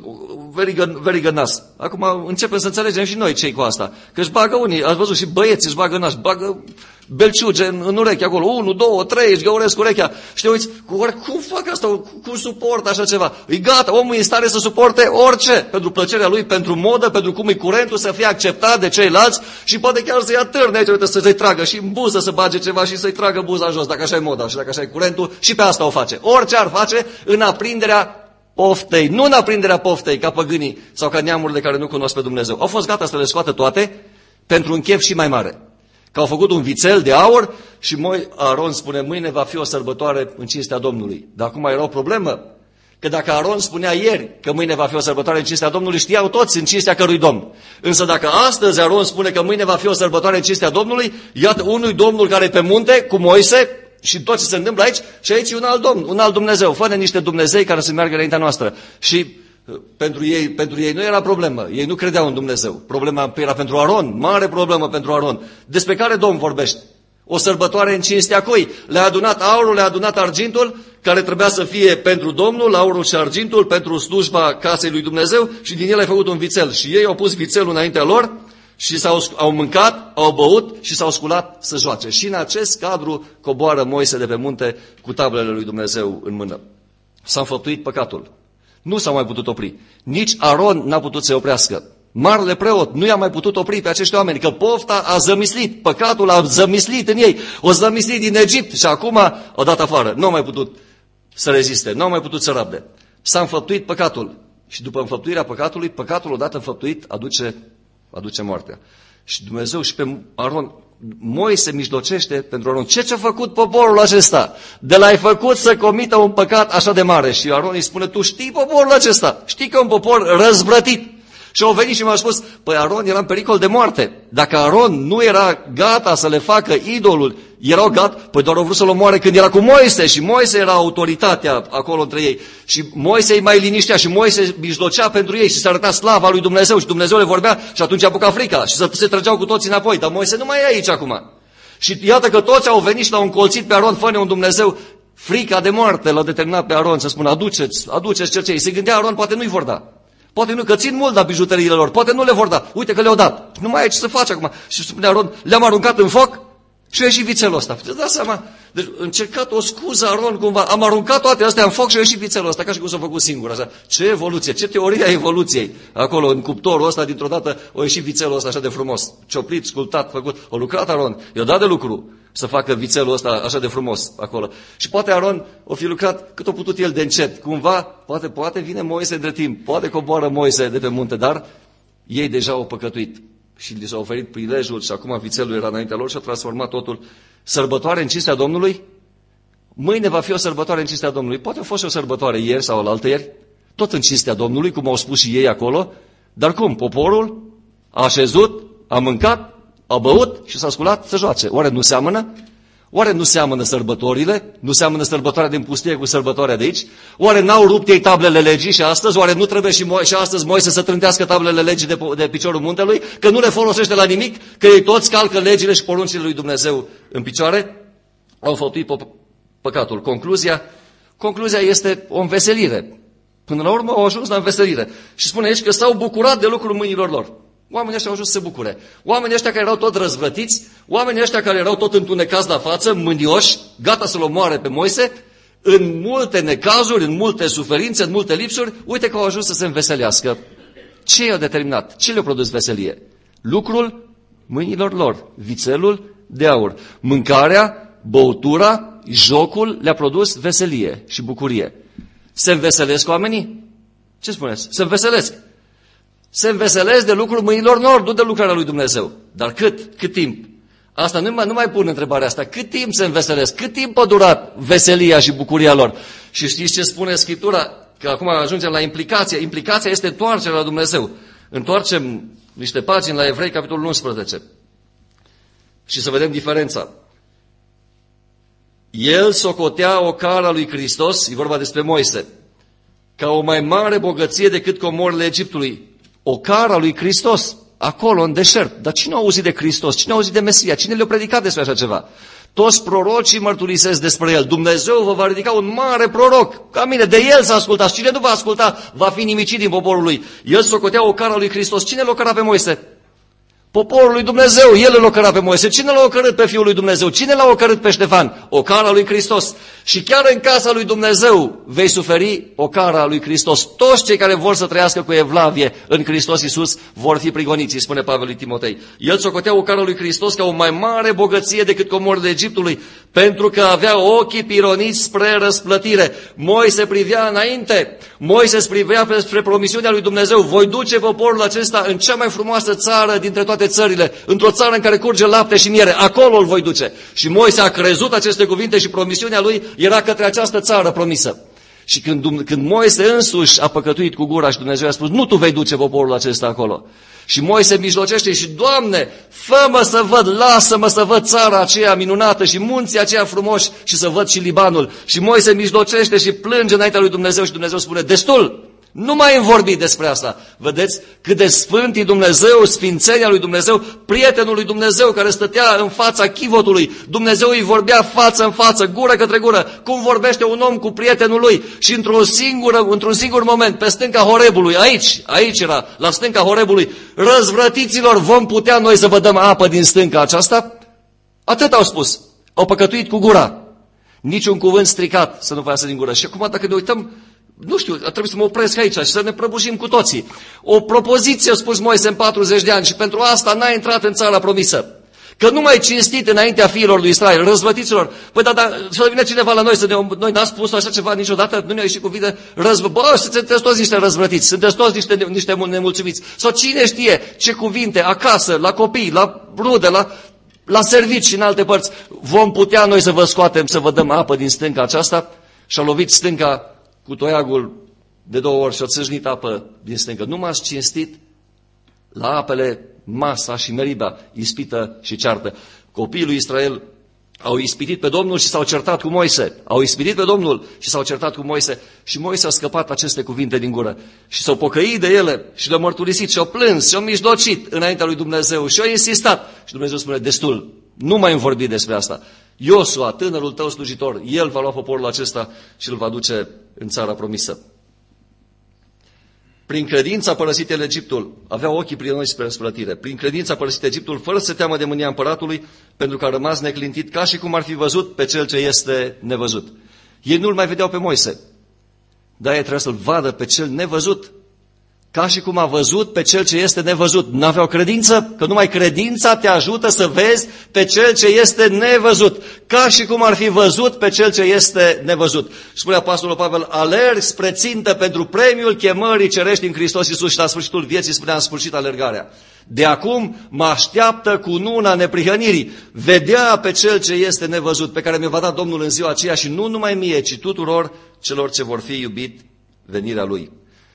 Very good nas. Acum începem să înțelegem și noi cei cu asta. Că își bagă unii, ați văzut și băieții își bagă nas, bagă belciuge în ureche acolo, 1, 2, 3, își găuresc urechea. Și te uiți, cum fac asta, cum suportă așa ceva? E gata, omul e în stare să suporte orice, pentru plăcerea lui, pentru modă, pentru cum e curentul, să fie acceptat de ceilalți și poate chiar să-i atârne aici, uite, să-i tragă și în buză să bage ceva și să-i tragă buza jos, dacă așa e moda și dacă așa e curentul, și pe asta o face. Orice ar face în aprinderea poftei, nu în aprinderea poftei, ca păgânii sau ca neamurile care nu cunosc pe Dumnezeu. Au fost gata să le scoată toate pentru un chef și mai mare. Că au făcut un vițel de aur și Aron spune, mâine va fi o sărbătoare în cinstea Domnului. Dar acum era o problemă, că dacă Aron spunea ieri că mâine va fi o sărbătoare în cinstea Domnului, știau toți în cinstea cărui Domn. Însă dacă astăzi Aron spune că mâine va fi o sărbătoare în cinstea Domnului, iată unui Domnul care e pe munte cu Moise și tot ce se întâmplă aici, și aici e un alt Domn, un alt Dumnezeu. Fă-ne niște Dumnezei care să meargă înaintea noastră. Și pentru ei nu era problemă, ei nu credeau în Dumnezeu. Problema era pentru Aron, mare problemă pentru Aron. Despre care Domn vorbește? O sărbătoare în cinstea cui? Le-a adunat aurul, le-a adunat argintul, care trebuia să fie pentru Domnul, aurul și argintul, pentru slujba casei lui Dumnezeu, și din el ai făcut un vițel. Și ei au pus vițelul înaintea lor și au mâncat, au băut și s-au sculat să joace. Și în acest cadru coboară Moise de pe munte cu tablele lui Dumnezeu în mână. S-a înfăptuit păcatul. Nu s-a mai putut opri. Nici Aron n-a putut să-i oprească. Marele preot nu i-a mai putut opri pe acești oameni, că pofta a zămislit, păcatul a zămislit în ei, o zămislit din Egipt și acum o dat afară. Nu au mai putut să reziste, nu au mai putut să rabde. S-a înfăptuit păcatul și după înfăptuirea păcatului, păcatul odată înfăptuit aduce moartea. Și Dumnezeu și pe Aron, Moise mijlocește pentru Aron. Ce-a făcut poporul acesta? De l-ai făcut să comită un păcat așa de mare. Și Aron îi spune, tu știi poporul acesta? Știi că e un popor răzvrătit. Și au venit și mi-au spus, păi Aron era în pericol de moarte. Dacă Aron nu era gata să le facă idolul, erau gata, păi doar au vrut să-l omoare când era cu Moise și Moise era autoritatea acolo între ei. Și Moise îi mai liniștea și Moise mijlocea pentru ei și se arăta slava lui Dumnezeu și Dumnezeu le vorbea și atunci apuca frica și se trăgeau cu toții înapoi. Dar Moise nu mai e aici acum. Și iată că toți au venit și l-au încolțit pe Aron, fă-ne un Dumnezeu. Frica de moarte l-a determinat pe Aron să spună, aduceți cercei. Se gândea Aron, poate nu-i vor da. Poate nu, că țin mult la bijuteriile lor, poate nu le vor da. Uite că le-au dat. Nu mai e ce să faci acum. Și spune Aron, le-am aruncat în foc și a ieșit vițelul ăsta. Îți dați seama? Deci încercat o scuză Aron cumva. Am aruncat toate astea în foc și a ieșit vițelul ăsta, ca și cum s-a făcut singur. Așa. Ce evoluție, ce teorie a evoluției. Acolo, în cuptorul ăsta, dintr-o dată, a ieșit vițelul ăsta așa de frumos. Cioplit, sculptat, făcut. A lucrat Aron, i-a dat de lucru să facă vițelul ăsta așa de frumos acolo. Și poate Aron o fi lucrat cât a putut el de încet. Cumva, poate vine Moise între timp, poate coboară Moise de pe munte, dar ei deja au păcătuit. Și li s-a oferit prilejul și acum vițelul era înaintea lor și a transformat totul. Sărbătoare în cinstea Domnului? Mâine va fi o sărbătoare în cinstea Domnului. Poate a fost și o sărbătoare ieri sau alaltăieri, tot în cinstea Domnului, cum au spus și ei acolo. Dar cum? Poporul a așezut, a mâncat, a băut și s-a sculat să joace. Oare nu seamănă? Oare nu seamănă sărbătorile? Nu seamănă sărbătoarea din pustie cu sărbătoarea de aici? Oare n-au rupt ei tablele legii și astăzi? Oare nu trebuie și astăzi Moise să trântească tablele legii de piciorul muntelui? Că nu le folosește la nimic? Că ei toți calcă legile și poruncile lui Dumnezeu în picioare? Au făptuit păcatul. Concluzia este o înveselire. Până la urmă au ajuns la înveselire. Și spune aici că s-au bucurat de lucrul mâinilor lor. Oamenii ăștia au ajuns să se bucure. Oamenii ăștia care erau tot răzvrătiți, oamenii ăștia care erau tot întunecați la față, mânioși, gata să-l omoare pe Moise, în multe necazuri, în multe suferințe, în multe lipsuri, uite că au ajuns să se înveselească. Ce i-a determinat? Ce le-a produs veselie? Lucrul mâinilor lor, vițelul de aur. Mâncarea, băutura, jocul le-a produs veselie și bucurie. Se înveselesc oamenii? Ce spuneți? Se înveselesc. Se înveselesc de lucrul mâinilor lor, nu de lucrarea lui Dumnezeu. Dar cât timp? Asta nu mai pun întrebarea asta. Cât timp se înveselesc? Cât timp a durat veselia și bucuria lor? Și știți ce spune Scriptura? Că acum ajungem la implicație. Implicația este întoarcerea la Dumnezeu. Întoarcem niște pagini la Evrei, capitolul 11. Și să vedem diferența. El socotea ocara lui Hristos, e vorba despre Moise, ca o mai mare bogăție decât comorile Egiptului. Ocara lui Hristos. acolo în deșert. Dar cine a auzit de Hristos? Cine a auzit de Mesia? Cine le-a predicat despre așa ceva? Toți prorocii mărturisesc despre el. Dumnezeu vă va ridica un mare proroc ca mine. De el să ascultați. Cine nu va asculta va fi nimicit din poporul lui. El socotea ocara lui Hristos. Cine l-a ocara pe Moise? Poporul lui Dumnezeu, el îl ocăra pe Moise. Cine l-a ocărât pe Fiul lui Dumnezeu? Cine l-a ocărât pe Ștefan? Ocara lui Hristos. Și chiar în casa lui Dumnezeu vei suferi ocara lui Hristos. Toți cei care vor să trăiască cu evlavie în Hristos Iisus vor fi prigoniți, spune Pavel lui Timotei. El socotea ocara lui Hristos ca o mai mare bogăție decât comorile Egiptului, pentru că avea ochii pironiți spre răsplătire. Moise privea înainte. Moise privea spre promisiunea lui Dumnezeu. Voi duce poporul acesta în cea mai frumoasă țară dintre toate țările, într-o țară în care curge lapte și miere. Acolo îl voi duce. Și Moise a crezut aceste cuvinte și promisiunea lui era către această țară promisă. Și când Moise însuși a păcătuit cu gura și Dumnezeu a spus, nu tu vei duce poporul acesta acolo. Și Moise mijlocește și, Doamne, fă-mă să văd, lasă-mă să văd țara aceea minunată și munții aceia frumoși și să văd și Libanul. Și Moise mijlocește și plânge înaintea lui Dumnezeu și Dumnezeu spune, destul! Nu mai îmi vorbi despre asta. Vedeți cât de sfânt e Dumnezeu, sfințenia lui Dumnezeu, prietenul lui Dumnezeu care stătea în fața chivotului. Dumnezeu îi vorbea față în față, gură către gură, cum vorbește un om cu prietenul lui. Și într-un singur moment, pe stânca Horebului, aici era, la stânca Horebului, răzvrătiților, vom putea noi să vă dăm apă din stânca aceasta? Atât au spus. Au păcătuit cu gura. Niciun cuvânt stricat să nu facă din gură. Și acum dacă ne uităm, nu știu, trebuie să mă opresc aici și să ne prăbușim cu toții. O propoziție a spus Moise în 40 de ani și pentru asta n-a intrat în țara promisă. Că nu mai cinstit înaintea fiilor lui Israel, răzvătiților. Păi dar să vină cineva la noi să noi n-a spus așa ceva niciodată, nu ne-a ieșit cuvinte sunteți toți niște răzvrătiți, sunteți toți niște nemulțumiți. Sau cine știe ce cuvinte acasă, la copii, la rude, la servici și în alte părți. Vom putea noi să vă scoatem, să vă dăm apă din stânca aceasta? Și-a lovit stânca cu toiagul de 2 ori și a țâșnit apă din stâncă. Nu m-ați cinstit la apele Masa și Meriba, ispită și ceartă. Copiii lui Israel au ispitit pe Domnul și s-au certat cu Moise. Au ispitit pe Domnul și s-au certat cu Moise. Și Moise a scăpat aceste cuvinte din gură. Și s-au pocăit de ele și le-au mărturisit și au plâns și au mijlocit înaintea lui Dumnezeu și au insistat. Și Dumnezeu spune, destul, nu mai îmi vorbi despre asta. Iosua, tânărul tău slujitor, el va lua poporul acesta și îl va duce în țara promisă. Prin credință a părăsit el Egiptul, avea ochii prioniți spre răsplătire. Prin credință a părăsit Egiptul fără să se teamă de mânia împăratului, pentru că a rămas neclintit ca și cum ar fi văzut pe cel ce este nevăzut. Ei nu-l mai vedeau pe Moise, dar ei trebuia să-l vadă pe cel nevăzut, ca și cum a văzut pe cel ce este nevăzut. N-aveau credință? Că numai credința te ajută să vezi pe cel ce este nevăzut, ca și cum ar fi văzut pe cel ce este nevăzut. Spune Apostolul Pavel, alerg spre țintă pentru premiul chemării cerești în Hristos Iisus și la sfârșitul vieții spunea, am sfârșit alergarea. De acum mă așteaptă cununa neprihănirii, vedea pe cel ce este nevăzut, pe care mi-o va da Domnul în ziua aceea și nu numai mie, ci tuturor celor ce vor fi iubit venirea Lui.